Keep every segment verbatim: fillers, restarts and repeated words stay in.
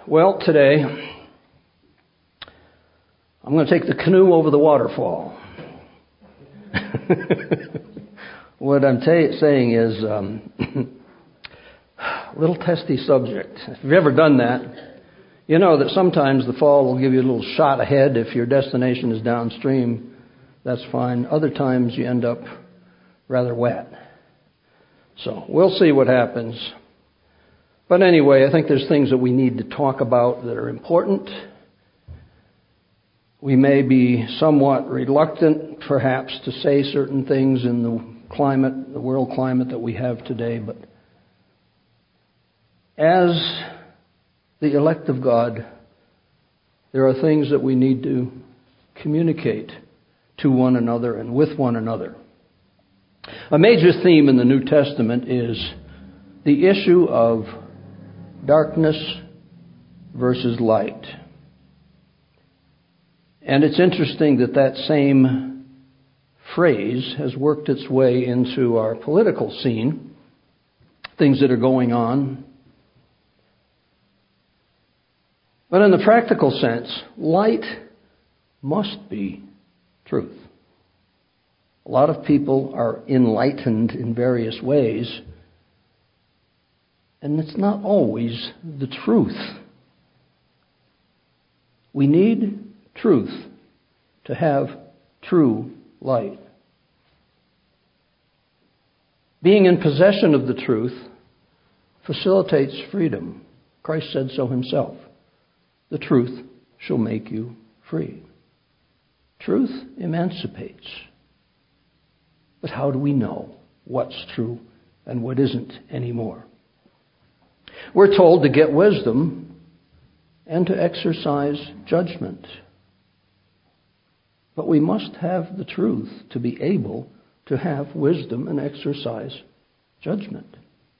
Well, today I'm going to take the canoe over the waterfall. What I'm ta- saying is um, a little testy subject. If you've ever done that, you know that sometimes the fall will give you a little shot ahead. If your destination is downstream, that's fine. Other times you end up rather wet. So we'll see what happens. But anyway, I think there's things that we need to talk about that are important. We may be somewhat reluctant, perhaps, to say certain things in the climate, the world climate that we have today. But as the elect of God, there are things that we need to communicate to one another and with one another. A major theme in the New Testament is the issue of darkness versus light. And it's interesting that that same phrase has worked its way into our political scene, things that are going on. But in the practical sense, light must be truth. A lot of people are enlightened in various ways, and it's not always the truth. We need truth to have true light. Being in possession of the truth facilitates freedom. Christ said so himself. The truth shall make you free. Truth emancipates. But how do we know what's true and what isn't anymore? We're told to get wisdom and to exercise judgment. But we must have the truth to be able to have wisdom and exercise judgment.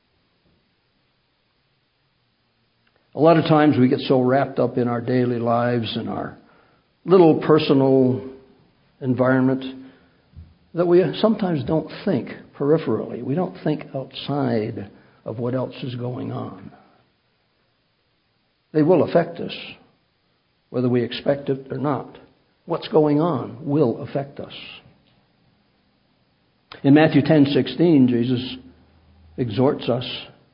A lot of times we get so wrapped up in our daily lives and our little personal environment that we sometimes don't think peripherally. We don't think outside of what else is going on. They will affect us, whether we expect it or not. What's going on will affect us. In Matthew ten sixteen, Jesus exhorts us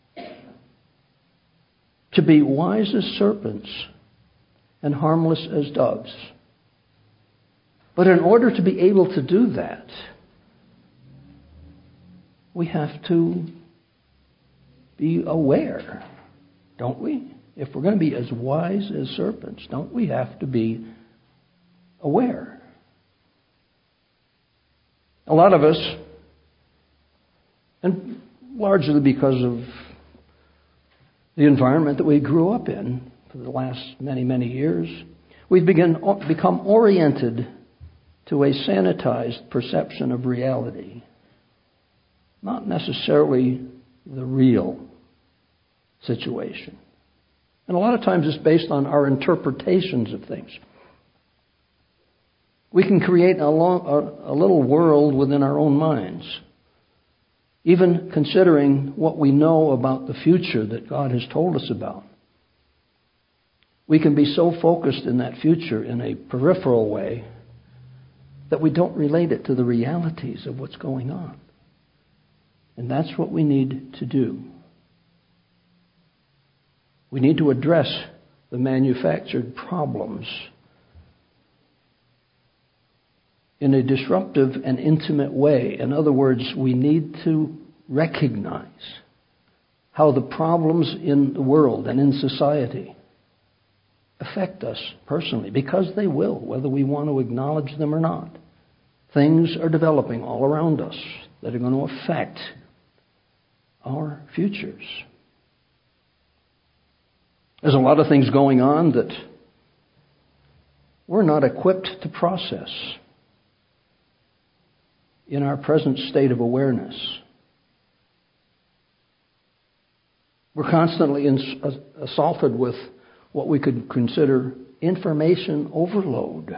to be wise as serpents and harmless as doves. But in order to be able to do that, we have to be aware, don't we? If we're going to be as wise as serpents, don't we have to be aware? A lot of us, and largely because of the environment that we grew up in for the last many, many years, we've begin, become oriented to a sanitized perception of reality, not necessarily the real situation. And a lot of times it's based on our interpretations of things. We can create a, long, a, a little world within our own minds, even considering what we know about the future that God has told us about. We can be so focused in that future in a peripheral way that we don't relate it to the realities of what's going on. And that's what we need to do. We need to address the manufactured problems in a disruptive and intimate way. In other words, we need to recognize how the problems in the world and in society affect us personally, because they will, whether we want to acknowledge them or not. Things are developing all around us that are going to affect our futures. There's a lot of things going on that we're not equipped to process in our present state of awareness. We're constantly assaulted with what we could consider information overload.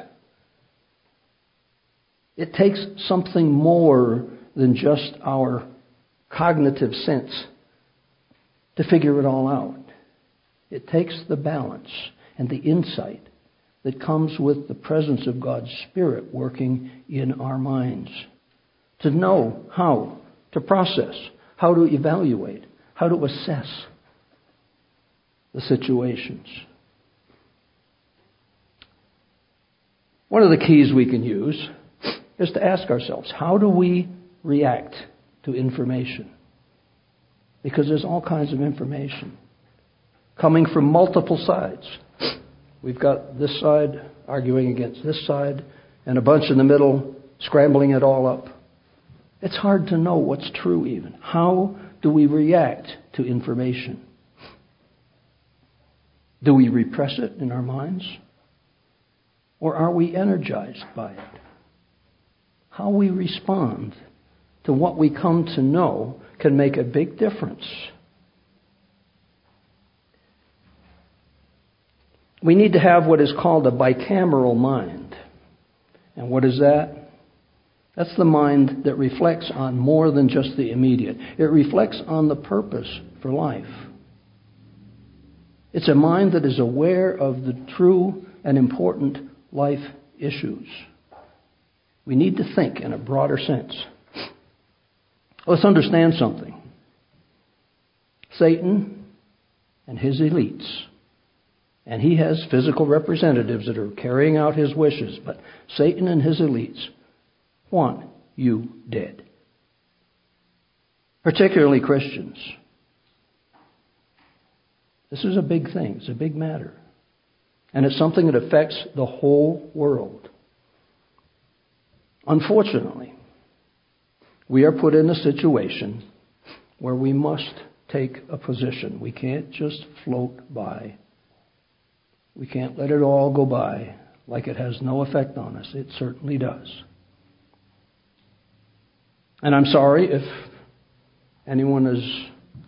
It takes something more than just our cognitive sense to figure it all out. It takes the balance and the insight that comes with the presence of God's Spirit working in our minds to know how to process, how to evaluate, how to assess the situations. One of the keys we can use is to ask ourselves, how do we react to information? Because there's all kinds of information coming from multiple sides. We've got this side arguing against this side, and a bunch in the middle scrambling it all up. It's hard to know what's true even. How do we react to information? Do we repress it in our minds? Or are we energized by it? How we respond to what we come to know can make a big difference. We need to have what is called a bicameral mind. And what is that? That's the mind that reflects on more than just the immediate. It reflects on the purpose for life. It's a mind that is aware of the true and important life issues. We need to think in a broader sense. Let's understand something. Satan and his elites, and he has physical representatives that are carrying out his wishes, but Satan and his elites want you dead. Particularly Christians. This is a big thing. It's a big matter. And it's something that affects the whole world. Unfortunately, we are put in a situation where we must take a position. We can't just float by. We can't let it all go by like it has no effect on us. It certainly does. And I'm sorry if anyone is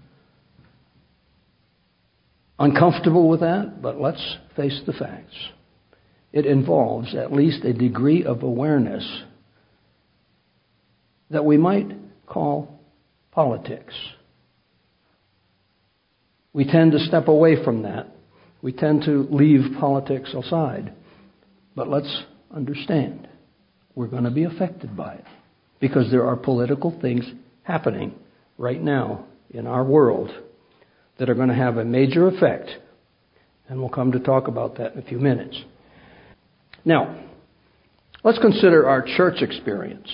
uncomfortable with that, but let's face the facts. It involves at least a degree of awareness that we might call politics. We tend to step away from that. We tend to leave politics aside. But let's understand, we're going to be affected by it because there are political things happening right now in our world that are going to have a major effect. And we'll come to talk about that in a few minutes. Now, let's consider our church experience.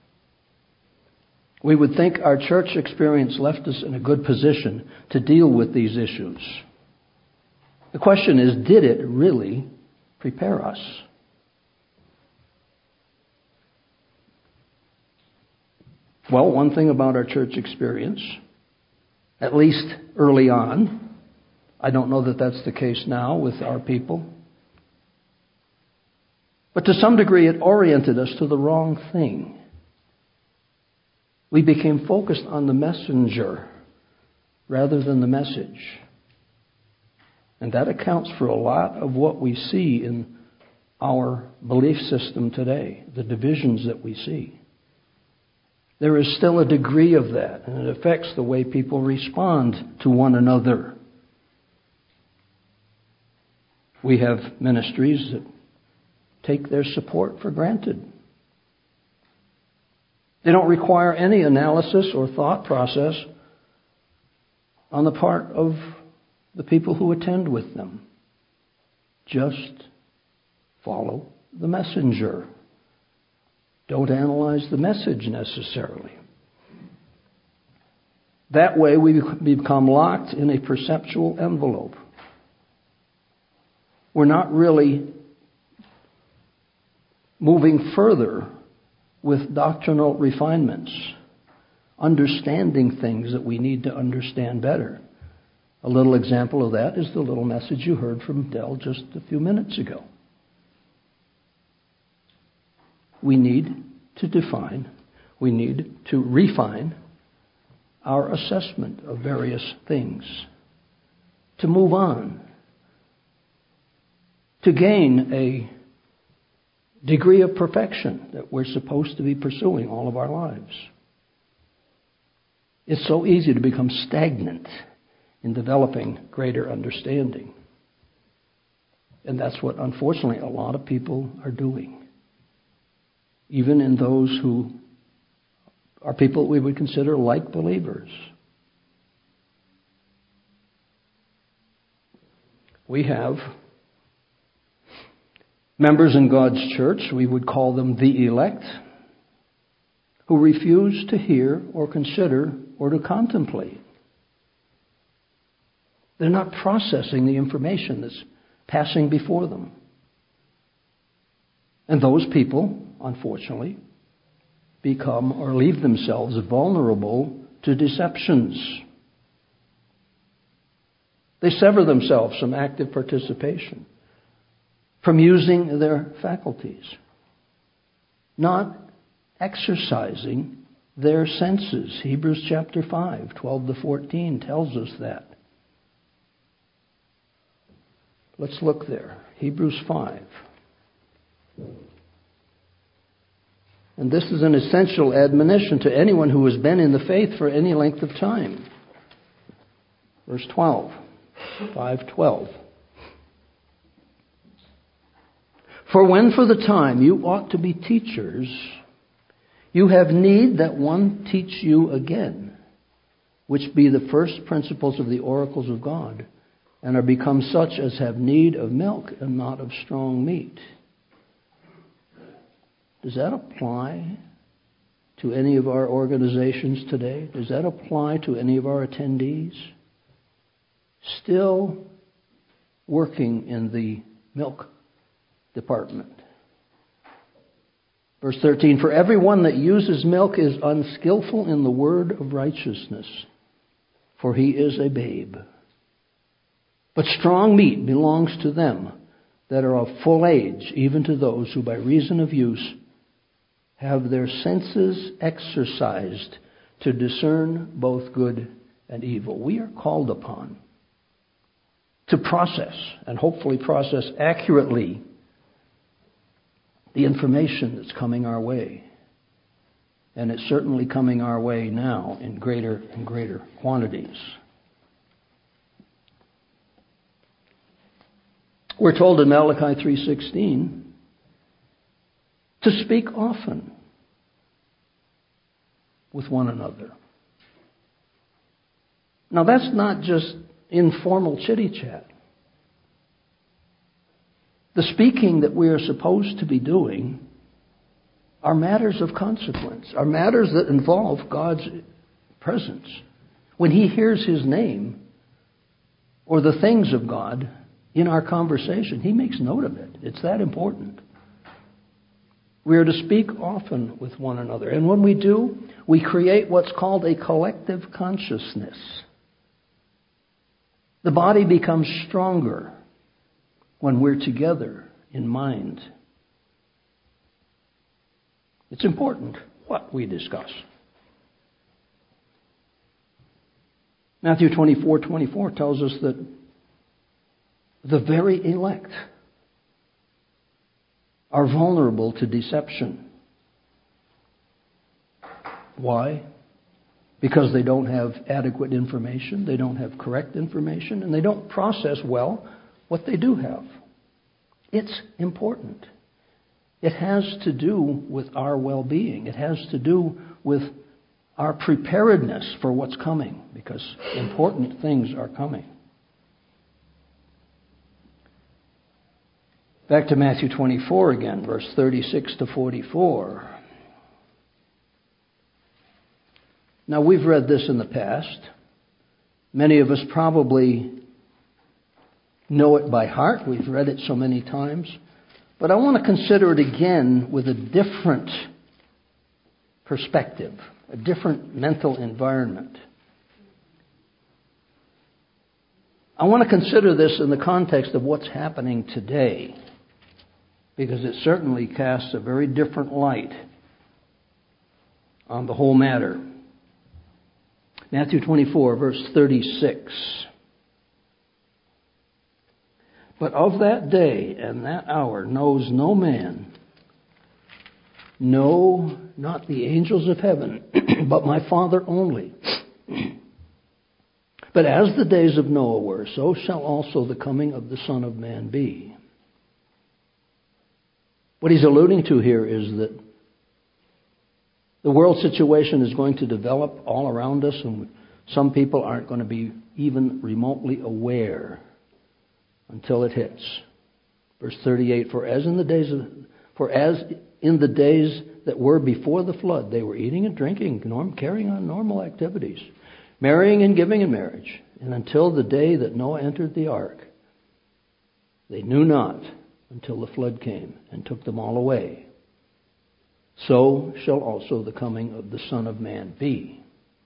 We would think our church experience left us in a good position to deal with these issues. The question is, did it really prepare us? Well, one thing about our church experience, at least early on, I don't know that that's the case now with our people, but to some degree it oriented us to the wrong thing. We became focused on the messenger rather than the message. And that accounts for a lot of what we see in our belief system today, the divisions that we see. There is still a degree of that, and it affects the way people respond to one another. We have ministries that take their support for granted. They don't require any analysis or thought process on the part of the people who attend with them. Just follow the messenger. Don't analyze the message necessarily. That way we become locked in a perceptual envelope. We're not really moving further with doctrinal refinements, understanding things that we need to understand better. A little example of that is the little message you heard from Dell just a few minutes ago. We need to define, we need to refine our assessment of various things, to move on, to gain a degree of perfection that we're supposed to be pursuing all of our lives. It's so easy to become stagnant in developing greater understanding. And that's what, unfortunately, a lot of people are doing. Even in those who are people we would consider like believers. We have members in God's church, we would call them the elect, who refuse to hear or consider or to contemplate. They're not processing the information that's passing before them. And those people, unfortunately, become or leave themselves vulnerable to deceptions. They sever themselves from active participation, from using their faculties, not exercising their senses. Hebrews chapter five, twelve to fourteen tells us that. Let's look there. Hebrews five. And this is an essential admonition to anyone who has been in the faith for any length of time. Verse twelve. five twelve. For when for the time you ought to be teachers, you have need that one teach you again, which be the first principles of the oracles of God, and are become such as have need of milk and not of strong meat. Does that apply to any of our organizations today? Does that apply to any of our attendees? Still working in the milk department. Verse thirteen, for everyone that uses milk is unskillful in the word of righteousness, for he is a babe. But strong meat belongs to them that are of full age, even to those who by reason of use have their senses exercised to discern both good and evil. We are called upon to process, and hopefully process accurately, the information that's coming our way. And it's certainly coming our way now in greater and greater quantities. We're told in Malachi three sixteen to speak often with one another. Now that's not just informal chitty-chat. The speaking that we are supposed to be doing are matters of consequence, are matters that involve God's presence. When He hears His name or the things of God in our conversation, He makes note of it. It's that important. We are to speak often with one another. And when we do, we create what's called a collective consciousness. The body becomes stronger when we're together in mind. It's important what we discuss. Matthew twenty-four twenty-four tells us that the very elect are vulnerable to deception. Why? Because they don't have adequate information, they don't have correct information, and they don't process well what they do have. It's important. It has to do with our well-being. It has to do with our preparedness for what's coming, because important things are coming. Back to Matthew twenty-four again, verse thirty-six to forty-four. Now, we've read this in the past. Many of us probably know it by heart. We've read it so many times. But I want to consider it again with a different perspective, a different mental environment. I want to consider this in the context of what's happening today, because it certainly casts a very different light on the whole matter. Matthew twenty-four, verse thirty-six. But of that day and that hour knows no man, no, not the angels of heaven, but my Father only. But as the days of Noah were, so shall also the coming of the Son of Man be. What he's alluding to here is that the world situation is going to develop all around us, and some people aren't going to be even remotely aware until it hits. Verse thirty-eight, for as in the days of, for as in the days that were before the flood, they were eating and drinking, norm, carrying on normal activities, marrying and giving in marriage, and until the day that Noah entered the ark, they knew not until the flood came and took them all away. So shall also the coming of the Son of Man be.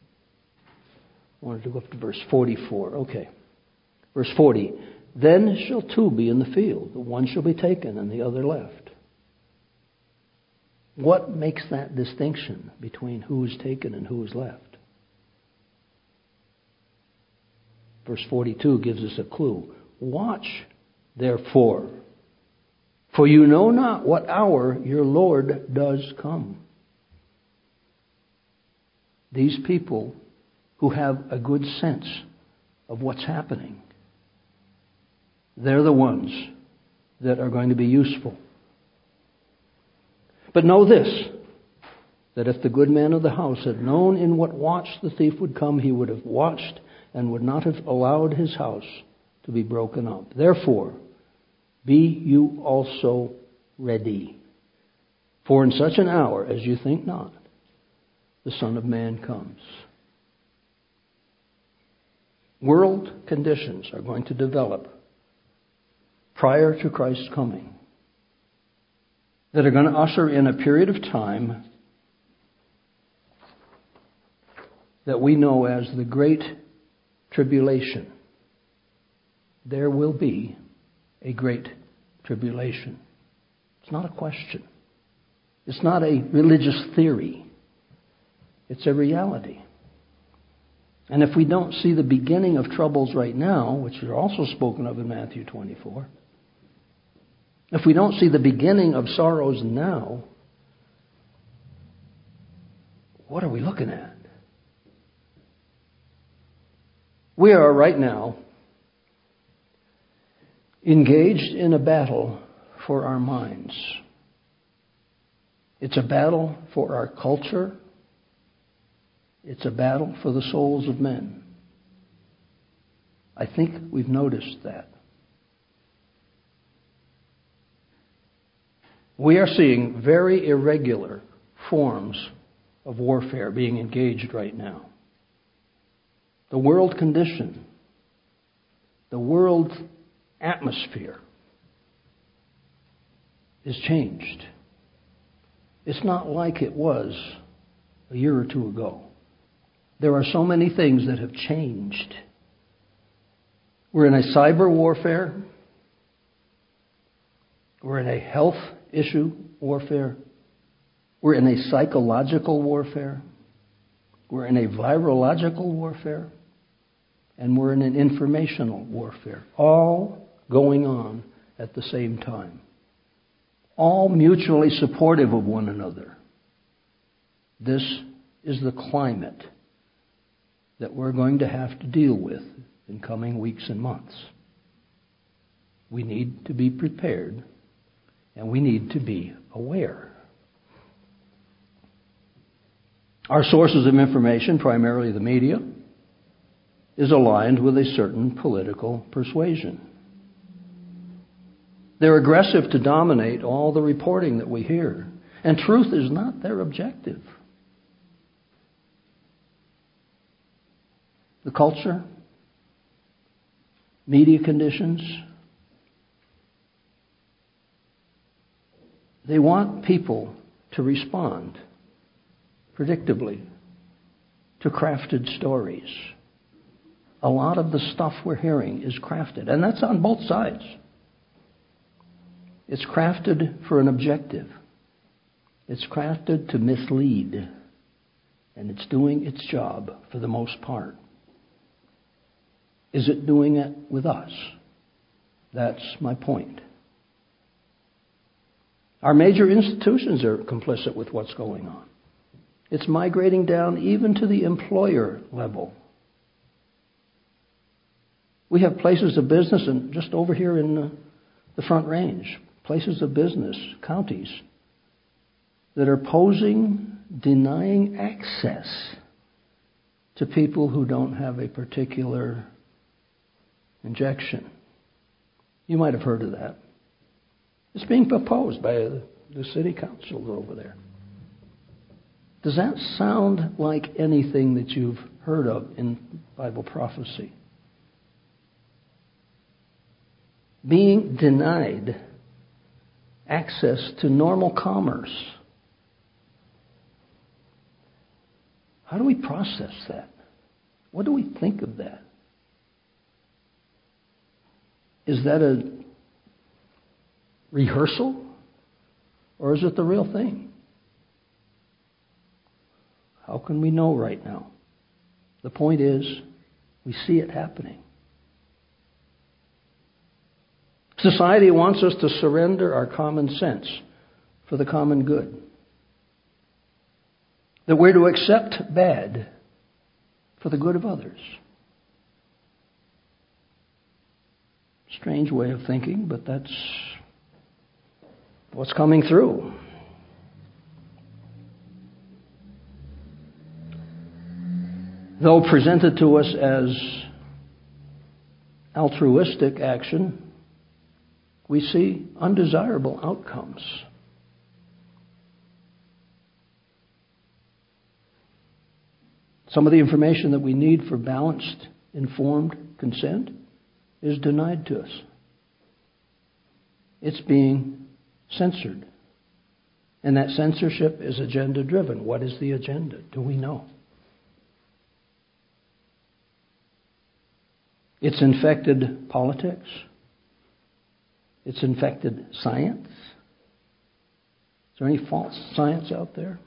I wanted to go up to verse forty-four. Okay. Verse forty. Then shall two be in the field. The one shall be taken and the other left. What makes that distinction between who is taken and who is left? Verse forty-two gives us a clue. Watch, therefore, for you know not what hour your Lord does come. These people who have a good sense of what's happening, they're the ones that are going to be useful. But know this, that if the good man of the house had known in what watch the thief would come, he would have watched and would not have allowed his house to be broken up. Therefore, be you also ready. For in such an hour as you think not, the Son of Man comes. World conditions are going to develop prior to Christ's coming that are going to usher in a period of time that we know as the Great Tribulation. There will be a great tribulation. It's not a question. It's not a religious theory. It's a reality. And if we don't see the beginning of troubles right now, which are also spoken of in Matthew twenty-four, if we don't see the beginning of sorrows now, what are we looking at? We are right now engaged in a battle for our minds. It's a battle for our culture. It's a battle for the souls of men. I think we've noticed that. We are seeing very irregular forms of warfare being engaged right now. The world condition, the world atmosphere is changed. It's not like it was a year or two ago. There are so many things that have changed. We're in a cyber warfare. We're in a health issue warfare. We're in a psychological warfare. We're in a virological warfare. And we're in an informational warfare. All going on at the same time. All mutually supportive of one another. This is the climate that we're going to have to deal with in coming weeks and months. We need to be prepared, and we need to be aware. Our sources of information, primarily the media, is aligned with a certain political persuasion. They're aggressive to dominate all the reporting that we hear, and truth is not their objective. The culture, media conditions, they want people to respond predictably to crafted stories. A lot of the stuff we're hearing is crafted, and that's on both sides. It's crafted for an objective. It's crafted to mislead, and it's doing its job for the most part. Is it doing it with us? That's my point. Our major institutions are complicit with what's going on. It's migrating down even to the employer level. We have places of business, and just over here in the, the Front Range, places of business, counties, that are posing, denying access to people who don't have a particular injection. You might have heard of that. It's being proposed by the city council over there. Does that sound like anything that you've heard of in Bible prophecy? Being denied access to normal commerce. How do we process that? What do we think of that? Is that a rehearsal? Or is it the real thing? How can we know right now? The point is, we see it happening. Society wants us to surrender our common sense for the common good. That we're to accept bad for the good of others. Strange way of thinking, but that's what's coming through. Though presented to us as altruistic action, we see undesirable outcomes. Some of the information that we need for balanced, informed consent is denied to us. It's being censored. And that censorship is agenda-driven. What is the agenda? Do we know? It's infected politics. It's infected science. Is there any false science out there?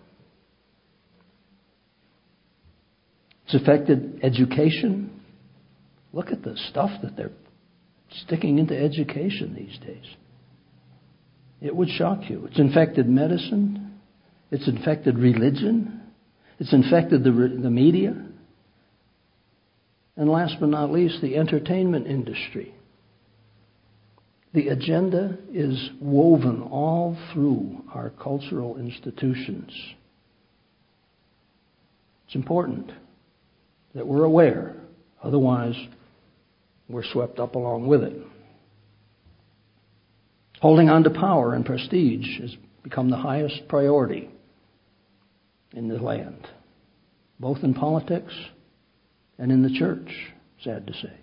It's affected education. Look at the stuff that they're sticking into education these days. It would shock you. It's infected medicine. It's infected religion. It's infected the, the media. And last but not least, the entertainment industry. The agenda is woven all through our cultural institutions. It's important that we're aware. Otherwise, we're swept up along with it. Holding on to power and prestige has become the highest priority in the land, both in politics and in the church, sad to say.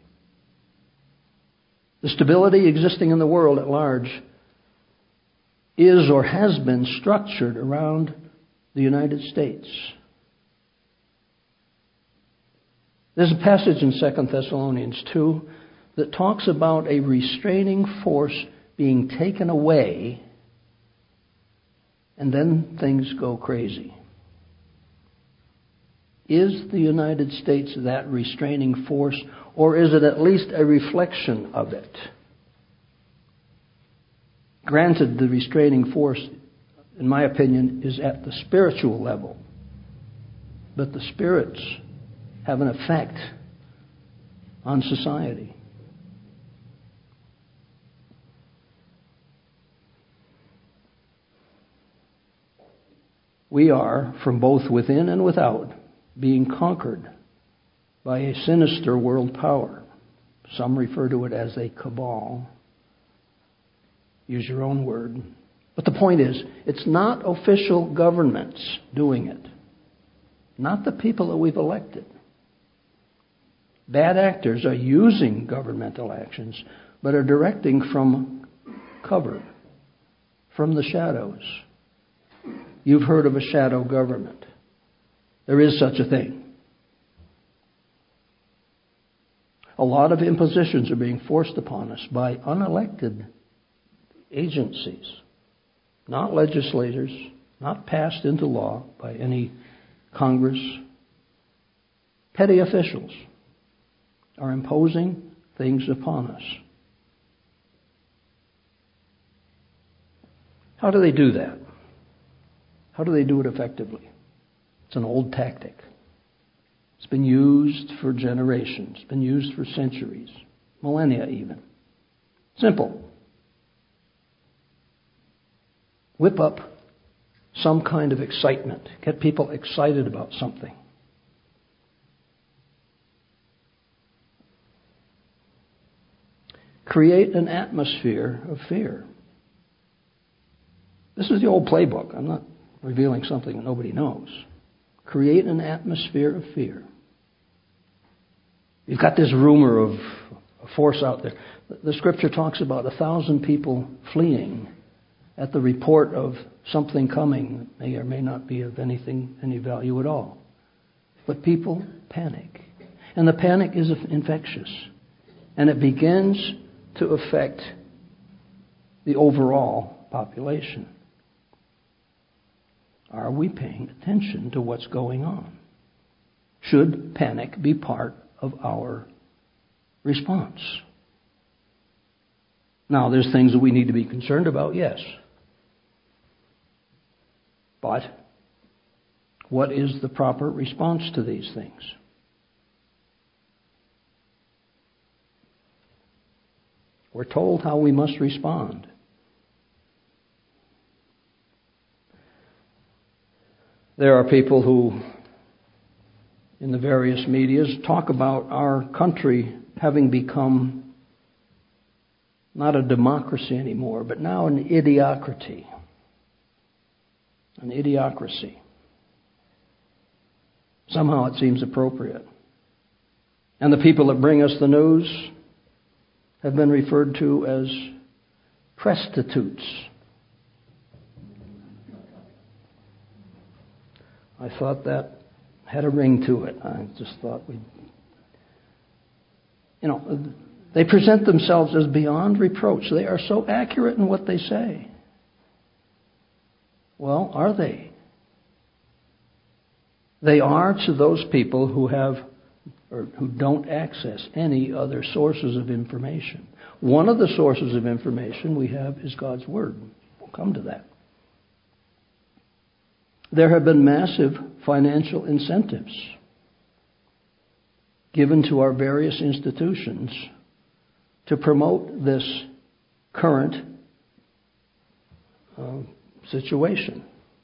The stability existing in the world at large is or has been structured around the United States. There's a passage in Second Thessalonians two that talks about a restraining force being taken away, and then things go crazy. Is the United States that restraining force, or is it at least a reflection of it? Granted, the restraining force, in my opinion, is at the spiritual level. But the spirits have an effect on society. We are, from both within and without, being conquered by a sinister world power. Some refer to it as a cabal. Use your own word. But the point is, it's not official governments doing it. Not the people that we've elected. Bad actors are using governmental actions, but are directing from cover, from the shadows. You've heard of a shadow government. There is such a thing. A lot of impositions are being forced upon us by unelected agencies, not legislators, not passed into law by any Congress. Petty officials are imposing things upon us. How do they do that? How do they do it effectively? It's an old tactic. It's been used for generations. It's been used for centuries. millennia even. Simple. Whip up some kind of excitement. Get people excited about something. Create an atmosphere of fear. This is the old playbook. I'm not revealing something that nobody knows. Create an atmosphere of fear. You've got this rumor of a force out there. The scripture talks about a thousand people fleeing at the report of something coming that may or may not be of anything, any value at all. But people panic. And the panic is infectious. And it begins to affect the overall population. Are we paying attention to what's going on? Should panic be part of our response? Now, there's things that we need to be concerned about, yes. But what is the proper response to these things? We're told how we must respond. There are people who, in the various medias, talk about our country having become not a democracy anymore, but now an idiocracy. An idiocracy. Somehow it seems appropriate. And the people that bring us the news have been referred to as prostitutes. I thought that had a ring to it. I just thought we'd... You know, they present themselves as beyond reproach. They are so accurate in what they say. Well, are they? They are to those people who have or who don't access any other sources of information. One of the sources of information we have is God's Word. We'll come to that. There have been massive financial incentives given to our various institutions to promote this current uh, situation.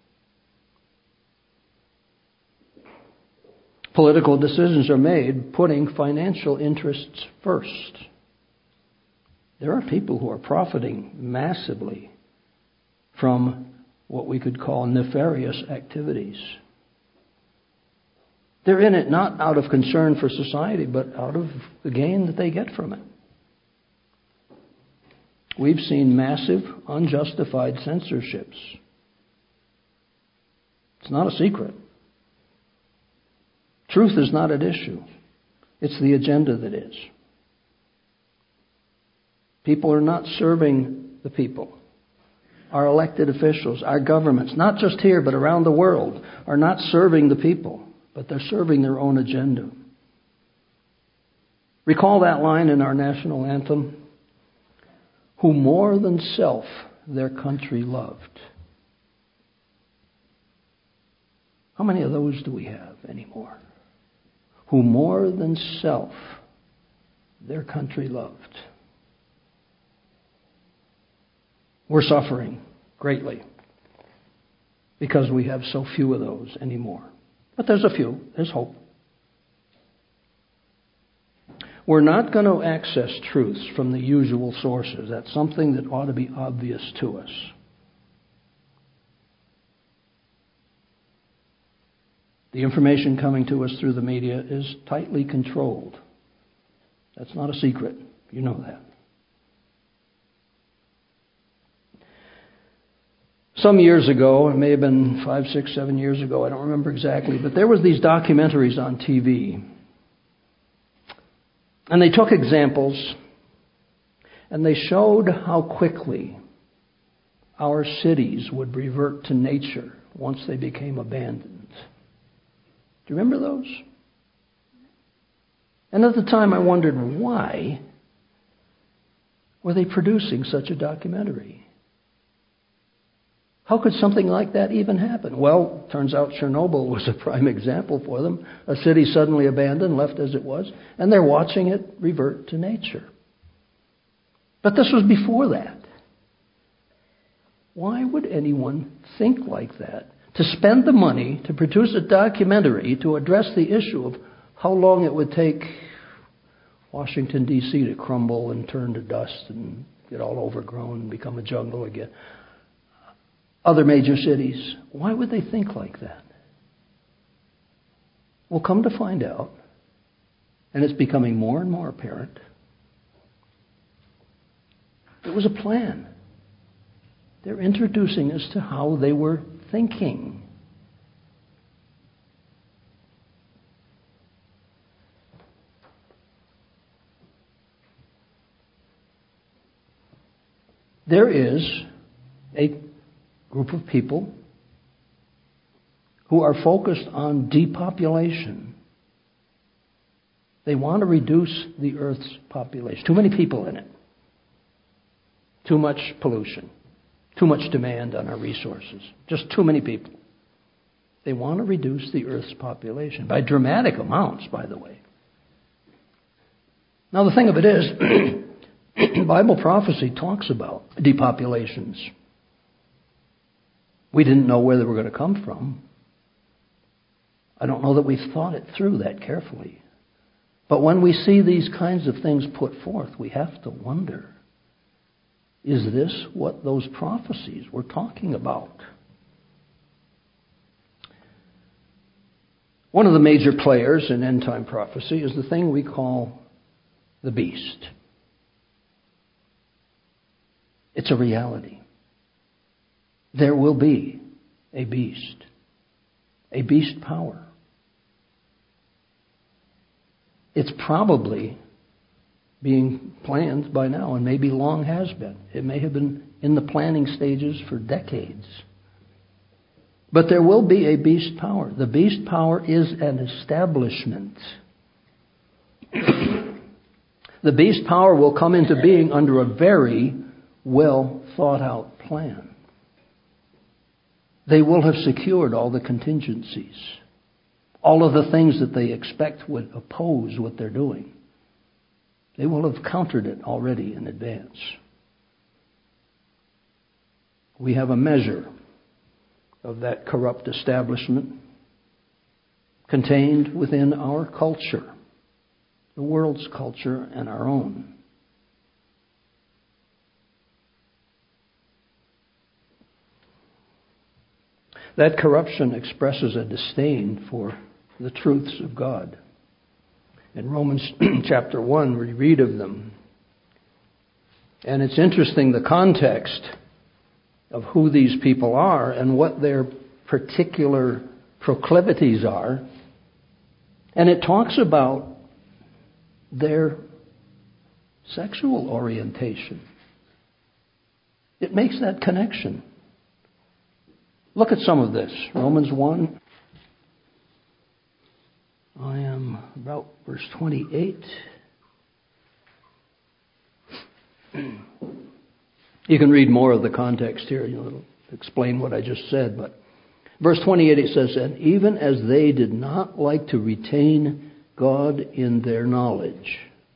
Political decisions are made putting financial interests first. There are people who are profiting massively from what we could call nefarious activities. They're in it not out of concern for society, but out of the gain that they get from it. We've seen massive, unjustified censorships. It's not a secret. Truth is not at issue. It's the agenda that is. People are not serving the people. Our elected officials, our governments, not just here but around the world, are not serving the people, but they're serving their own agenda. Recall that line in our national anthem, who more than self their country loved. How many of those do we have anymore? Who more than self their country loved. We're suffering greatly because we have so few of those anymore. But there's a few. There's hope. We're not going to access truths from the usual sources. That's something that ought to be obvious to us. The information coming to us through the media is tightly controlled. That's not a secret. You know that. Some years ago, it may have been five, six, seven years ago, I don't remember exactly, but there was these documentaries on T V. And they took examples, and they showed how quickly our cities would revert to nature once they became abandoned. Do you remember those? And at the time I wondered, why were they producing such a documentary? How could something like that even happen? Well, turns out Chernobyl was a prime example for them. A city suddenly abandoned, left as it was, and they're watching it revert to nature. But this was before that. Why would anyone think like that? To spend the money to produce a documentary to address the issue of how long it would take Washington, D C to crumble and turn to dust and get all overgrown and become a jungle again. Other major cities, why would they think like that? Well, come to find out, and it's becoming more and more apparent, it was a plan. They're introducing us to how they were thinking. There is a group of people who are focused on depopulation. They want to reduce the Earth's population. Too many people in it. Too much pollution. Too much demand on our resources. Just too many people. They want to reduce the Earth's population by dramatic amounts, by the way. Now, the thing of it is, Bible prophecy talks about depopulations. We didn't know where they were going to come from. I don't know that we've thought it through that carefully. But when we see these kinds of things put forth, we have to wonder, is this what those prophecies were talking about? One of the major players in end-time prophecy is the thing we call the beast. It's a reality. There will be a beast. A beast power. It's probably being planned by now, and maybe long has been. It may have been in the planning stages for decades. But there will be a beast power. The beast power is an establishment. The beast power will come into being under a very well thought out plan. They will have secured all the contingencies, all of the things that they expect would oppose what they're doing. They will have countered it already in advance. We have a measure of that corrupt establishment contained within our culture, the world's culture and our own. That corruption expresses a disdain for the truths of God. In Romans chapter one, we read of them. And it's interesting the context of who these people are and what their particular proclivities are. And it talks about their sexual orientation. It makes that connection. Look at some of this. Romans one. I am about verse twenty-eight. You can read more of the context here. You know, it'll explain what I just said. But verse twenty-eight, it says, "And even as they did not like to retain God in their knowledge,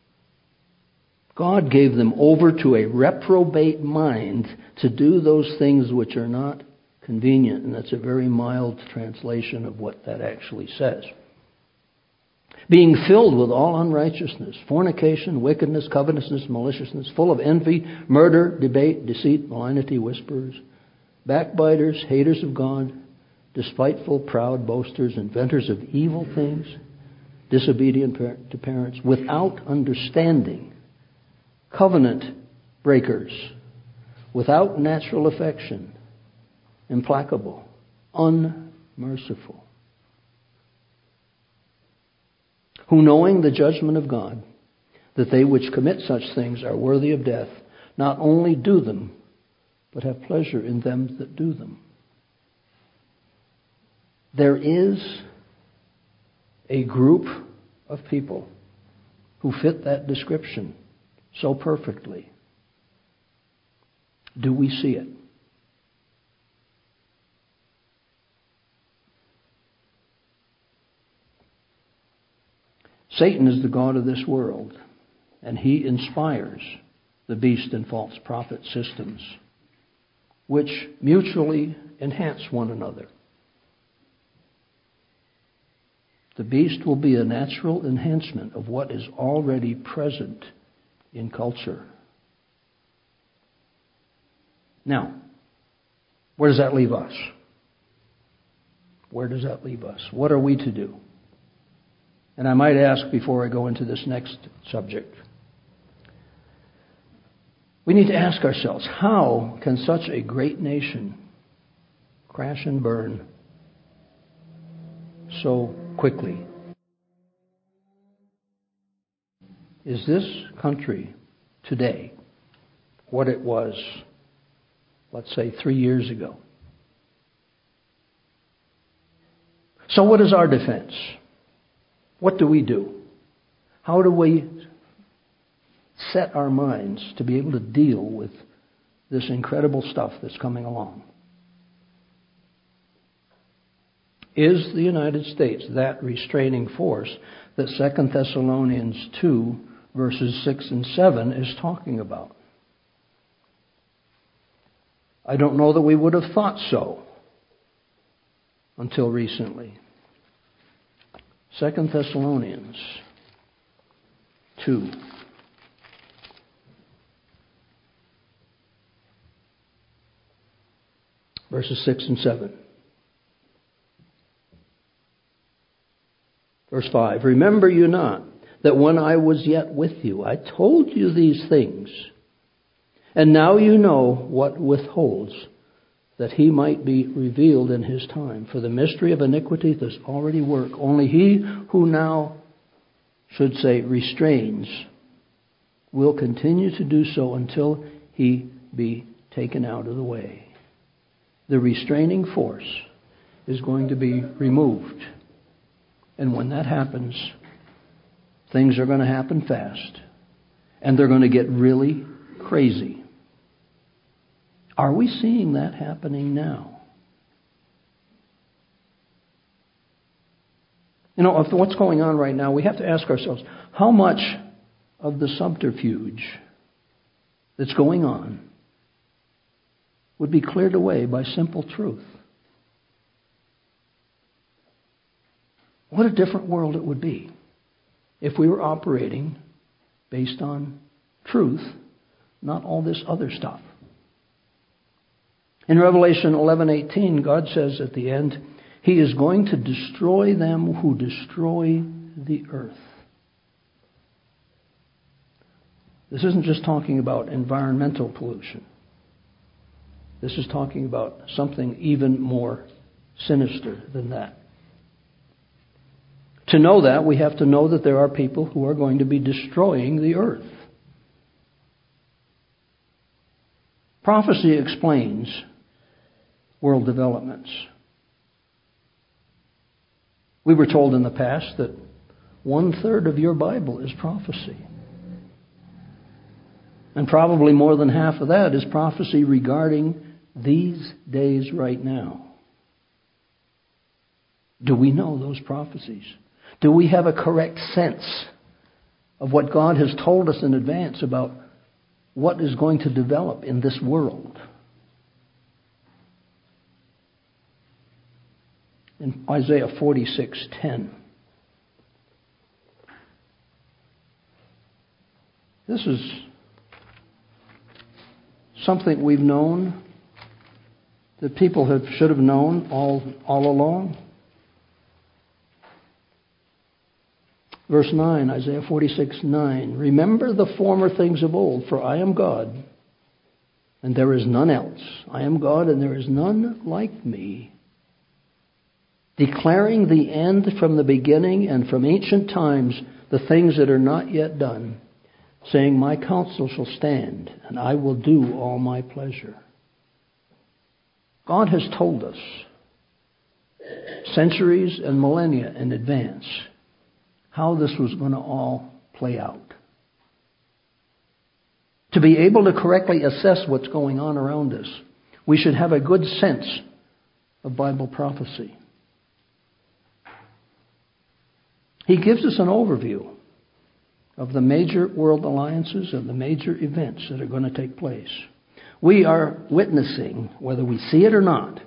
God gave them over to a reprobate mind to do those things which are not convenient." And that's a very mild translation of what that actually says. "Being filled with all unrighteousness, fornication, wickedness, covetousness, maliciousness, full of envy, murder, debate, deceit, malignity, whisperers, backbiters, haters of God, despiteful, proud, boasters, inventors of evil things, disobedient to parents, without understanding, covenant breakers, without natural affection, implacable, unmerciful, who knowing the judgment of God, that they which commit such things are worthy of death, not only do them, but have pleasure in them that do them." There is a group of people who fit that description so perfectly. Do we see it? Satan is the god of this world, and he inspires the beast and false prophet systems, which mutually enhance one another. The beast will be a natural enhancement of what is already present in culture. Now, where does that leave us? Where does that leave us? What are we to do? And I might ask before I go into this next subject, we need to ask ourselves, how can such a great nation crash and burn so quickly? Is this country today what it was, let's say, three years ago? So what is our defense? What do we do? How do we set our minds to be able to deal with this incredible stuff that's coming along? Is the United States that restraining force that Second Thessalonians two, verses six and seven is talking about? I don't know that we would have thought so until recently. Second Thessalonians two. Verses six and seven. Verse five. Remember you not that when I was yet with you, I told you these things, and now you know what withholds, that he might be revealed in his time. For the mystery of iniquity does already work. Only he who now, should say, restrains, will continue to do so until he be taken out of the way. The restraining force is going to be removed. And when that happens, things are going to happen fast. And they're going to get really crazy. Are we seeing that happening now? You know, of what's going on right now, we have to ask ourselves, how much of the subterfuge that's going on would be cleared away by simple truth? What a different world it would be if we were operating based on truth, not all this other stuff. In Revelation eleven eighteen, God says at the end, He is going to destroy them who destroy the earth. This isn't just talking about environmental pollution. This is talking about something even more sinister than that. To know that, we have to know that there are people who are going to be destroying the earth. Prophecy explains world developments. We were told in the past that one third of your Bible is prophecy. And probably more than half of that is prophecy regarding these days right now. Do we know those prophecies? Do we have a correct sense of what God has told us in advance about what is going to develop in this world? In Isaiah forty-six ten, this is something we've known, that people have, should have known all, all along. Verse nine, Isaiah forty-six nine. Remember the former things of old, for I am God, and there is none else. I am God, and there is none like me, declaring the end from the beginning and from ancient times the things that are not yet done, saying, my counsel shall stand, and I will do all my pleasure. God has told us centuries and millennia in advance how this was going to all play out. To be able to correctly assess what's going on around us, we should have a good sense of Bible prophecy. He gives us an overview. of the major world alliances and the major events that are going to take place. We are witnessing, whether we see it or not,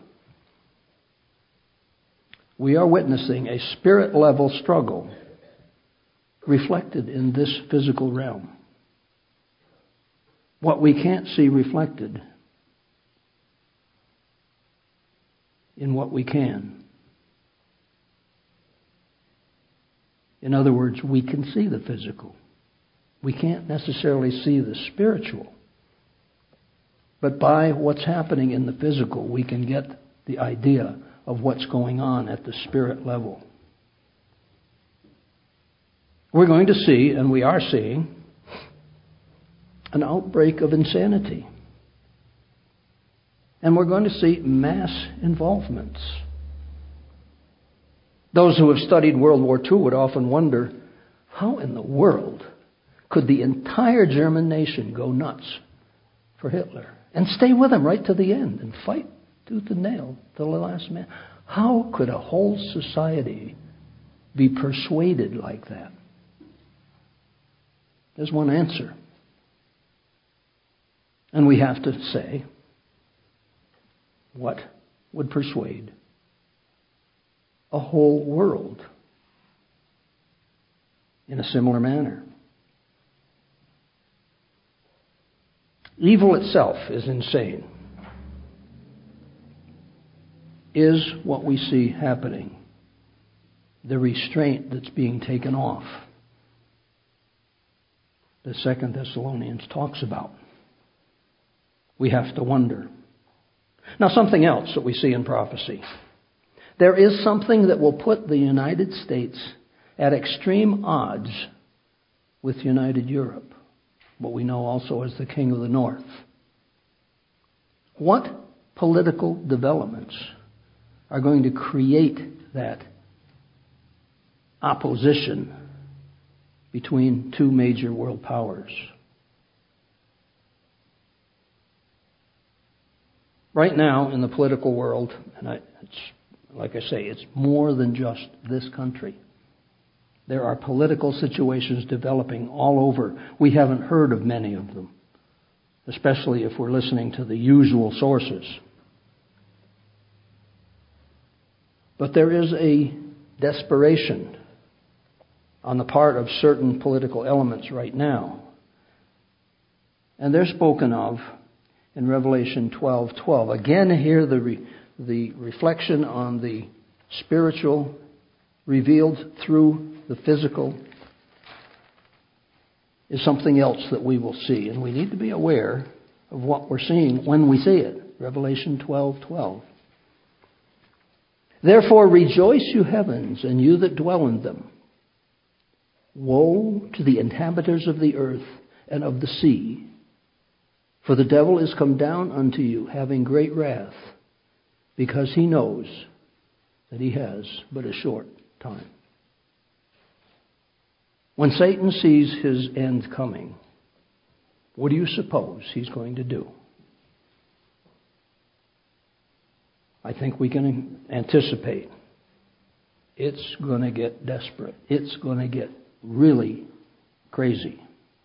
we are witnessing a spirit-level struggle reflected in this physical realm. What we can't see reflected in what we can. In other words, we can see the physical. We can't necessarily see the spiritual. But by what's happening in the physical, we can get the idea of what's going on at the spirit level. We're going to see, and we are seeing, an outbreak of insanity. And we're going to see mass involvements. Those who have studied World War Two would often wonder, how in the world could the entire German nation go nuts for Hitler and stay with him right to the end and fight tooth and nail till the last man? How could a whole society be persuaded like that? There's one answer. And we have to say, what would persuade a whole world in a similar manner? Evil itself is insane. Is what we see happening the restraint that's being taken off that Second Thessalonians talks about? We have to wonder. Now, something else that we see in prophecy. There is something that will put the United States at extreme odds with United Europe, what we know also as the King of the North. What political developments are going to create that opposition between two major world powers? Right now in the political world, and I, it's, like I say, it's more than just this country. There are political situations developing all over. We haven't heard of many of them, especially if we're listening to the usual sources. But there is a desperation on the part of certain political elements right now. And they're spoken of in Revelation twelve twelve. Again, here the re, the reflection on the spiritual revealed through the physical is something else that we will see. And we need to be aware of what we're seeing when we see it. Revelation twelve twelve. Therefore rejoice, you heavens, and you that dwell in them. Woe to the inhabitants of the earth and of the sea, for the devil is come down unto you, having great wrath, because he knows that he has but a short time. When Satan sees his end coming, what do you suppose he's going to do? I think we can anticipate it's going to get desperate. It's going to get really crazy.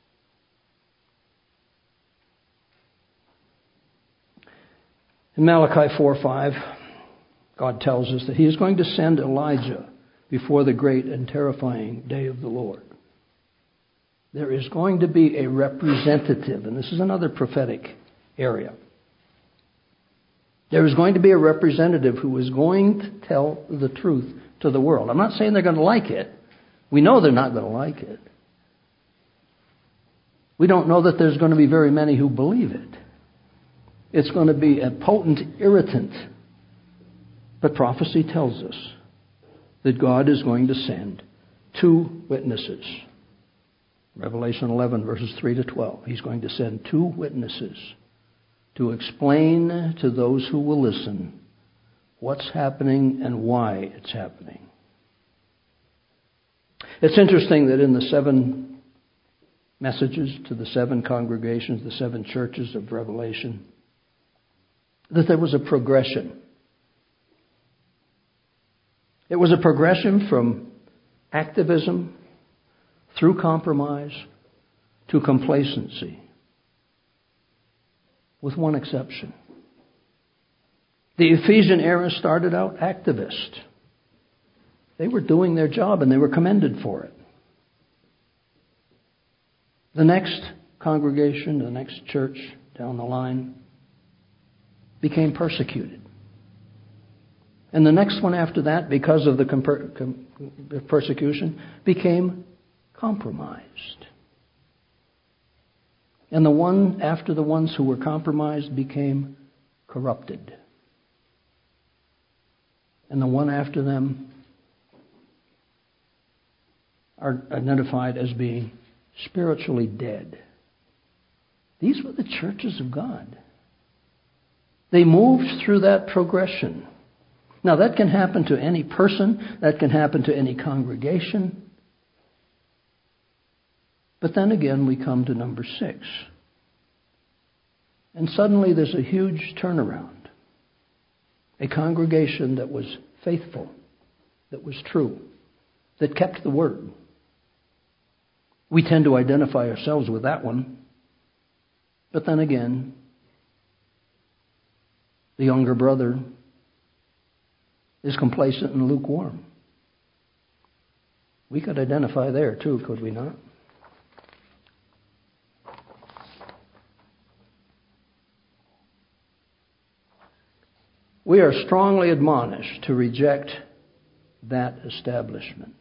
In Malachi four five, God tells us that he is going to send Elijah before the great and terrifying day of the Lord. There is going to be a representative, and this is another prophetic area. There is going to be a representative who is going to tell the truth to the world. I'm not saying they're going to like it. We know they're not going to like it. We don't know that there's going to be very many who believe it. It's going to be a potent irritant. But prophecy tells us that God is going to send two witnesses. Revelation eleven, verses three to twelve. He's going to send two witnesses to explain to those who will listen what's happening and why it's happening. It's interesting that in the seven messages to the seven congregations, the seven churches of Revelation, that there was a progression. It was a progression from activism, through compromise to complacency, with one exception. The Ephesian era started out activist. They were doing their job and they were commended for it. The next congregation, the next church down the line, became persecuted. And the next one after that, because of the comper- com- persecution, became compromised. And the one after the ones who were compromised became corrupted. And the one after them are identified as being spiritually dead. These were the churches of God. They moved through that progression. Now, that can happen to any person. That can happen to any congregation. But then again, we come to number six. And suddenly there's a huge turnaround. A congregation that was faithful, that was true, that kept the word. We tend to identify ourselves with that one. But then again, the younger brother is complacent and lukewarm. We could identify there too, could we not? We are strongly admonished to reject that establishment.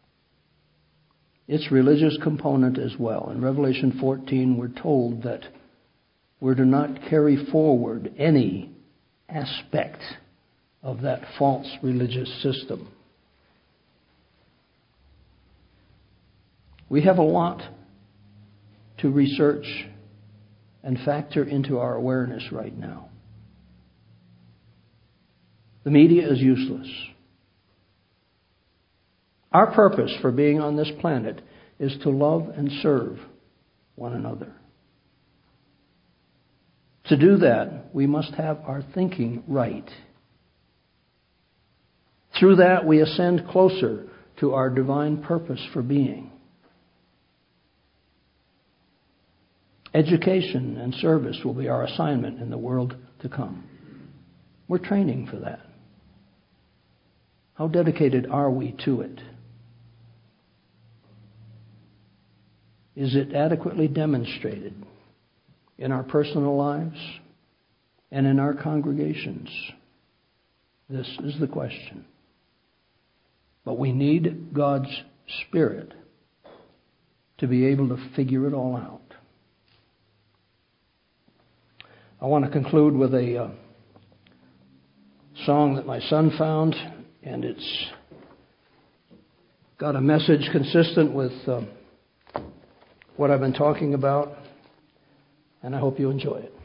Its religious component as well. In Revelation fourteen, we're told that we're to not carry forward any aspect of that false religious system. We have a lot to research and factor into our awareness right now. The media is useless. Our purpose for being on this planet is to love and serve one another. To do that, we must have our thinking right. Through that, we ascend closer to our divine purpose for being. Education and service will be our assignment in the world to come. We're training for that. How dedicated are we to it? Is it adequately demonstrated in our personal lives and in our congregations? This is the question. But we need God's Spirit to be able to figure it all out. I want to conclude with a uh, song that my son found, and it's got a message consistent with uh, what I've been talking about, and I hope you enjoy it.